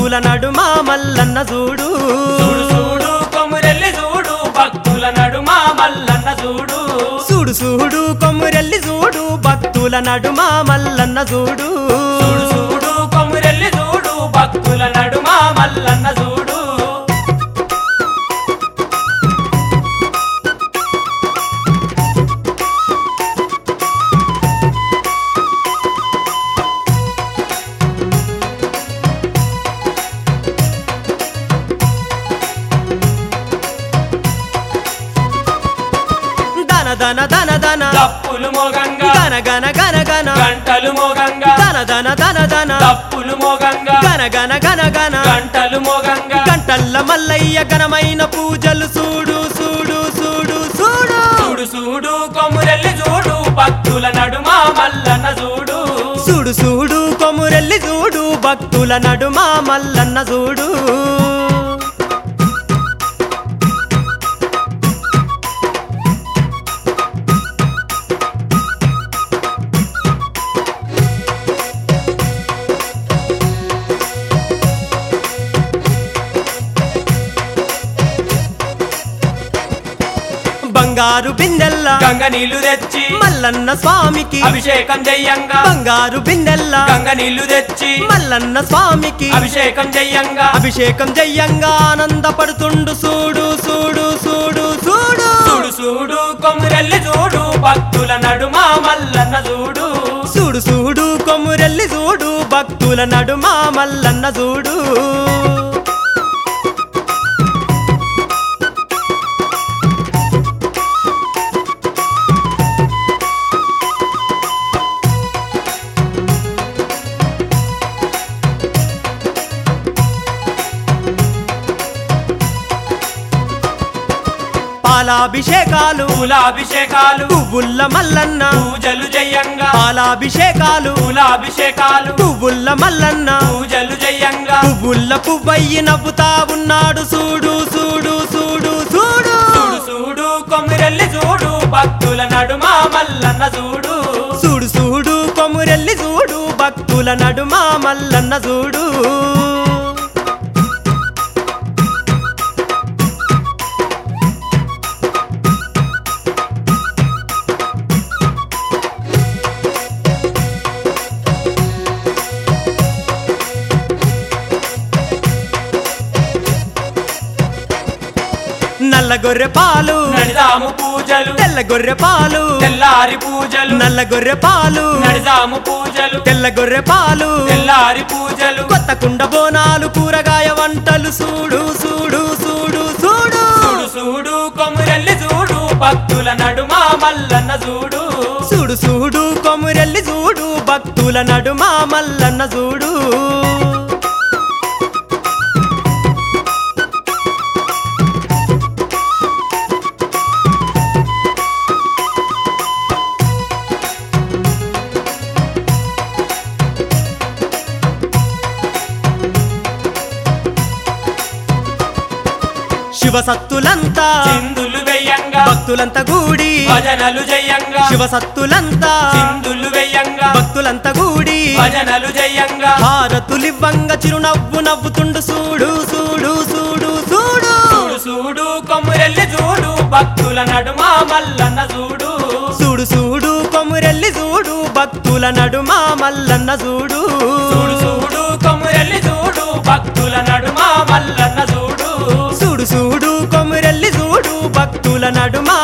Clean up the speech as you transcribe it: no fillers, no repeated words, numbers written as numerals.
భక్తుల నడుమ మల్లన్న చూడు చూడు చూడు కొమురెల్లి చూడు భక్తుల నడుమ మల్లన్న చూడు చూడు చూడు కొమురెల్లి చూడు భక్తుల నడుమ మల్లన్న చూడు చూడు చూడు కొమురెల్లి చూడు భక్తుల నడుమ మల్లన్న చూడు దన దన దన దప్పులు మోగంగా గన గన గన గన గంటలు మోగంగా దన దన దన దన దప్పులు మోగంగా గన గన గన గన గంటలు మోగంగా గంటల్ల మల్లయ్య ఘనమైన పూజలు చూడు చూడు చూడు చూడు చూడు చూడు కొమురెల్లి చూడు భక్తుల నడుమ మల్లన్న చూడు చూడు చూడు కొమురెల్లి చూడు భక్తుల నడుమ మల్లన్న చూడు బంగారు బిందెల్ల గంగ నీళ్లు తెచ్చి మల్లన్న స్వామికి అభిషేకం చెయ్యంగా బంగారు బిందెల్ల గంగ నీళ్లు తెచ్చి మల్లన్న స్వామికి అభిషేకం చెయ్యంగా అభిషేకం చెయ్యంగా ఆనందపడుతుండు చూడు చూడు చూడు చూడు చూడు చూడు కొమురెల్లి చూడు భక్తుల నడుమ మల్లన్న చూడు చూడు చూడు కొమురెల్లి చూడు భక్తుల నడుమ మల్లన్న చూడు పాలాభిషేకాలు పూలాభిషేకాలు పువ్వుల్ల మల్లన్న పూజలు చెయ్యంగా పాలాభిషేకాలు పూలాభిషేకాలు పువ్వుల్ల మల్లన్న పూజలు చెయ్యంగా పువ్వుల్ల పువ్వయ్యి నవ్వుతా ఉన్నాడు చూడు చూడు చూడు చూడు చూడు చూడు కొమురెల్లి చూడు భక్తుల నడుమ మల్లన్న చూడు చూడు చూడు కొమురెల్లి చూడు భక్తుల నడుమ మల్లన్న చూడు నల్ల గొర్రె పాలు నడిదాము పూజలు తెల్ల గొర్రె పాలు తెల్లారి పూజలు నల్ల గొర్రె పాలు నడిదాము పూజలు తెల్ల గొర్రె పాలు తెల్లారి పూజలు కొత్త కుండ బోనాలు కూరగాయ వంటలు చూడు చూడు చూడు చూడు చూడు చూడు కొమురెల్లి చూడు భక్తుల నడుమ మల్లన్న చూడు చూడు చూడు కొమురెల్లి చూడు భక్తుల నడుమ మల్లన్న చూడు శివసత్తులంతా చిందులు వెయ్యంగా భక్తులంతా కూడి భజనలు చెయ్యంగా శివసత్తులంతా చిందులు వెయ్యంగా భక్తులంతా కూడి భజనలు చెయ్యంగా హారతులివ్వంగా చిరునవ్వు నవ్వుతుండు చూడు చూడు చూడు చూడు చూడు చూడు కొమురెల్లి చూడు భక్తుల నడుమ మల్లన్న చూడు చూడు చూడు కొమురెల్లి చూడు భక్తుల నడుమ మల్లన్న చూడు చూడు చూడు కొమురెల్లి చూడు భక్తుల నడుమ మల్లన్న చూడు చూడు చూడు కొమురెల్లి చూడు భక్తుల నడుమ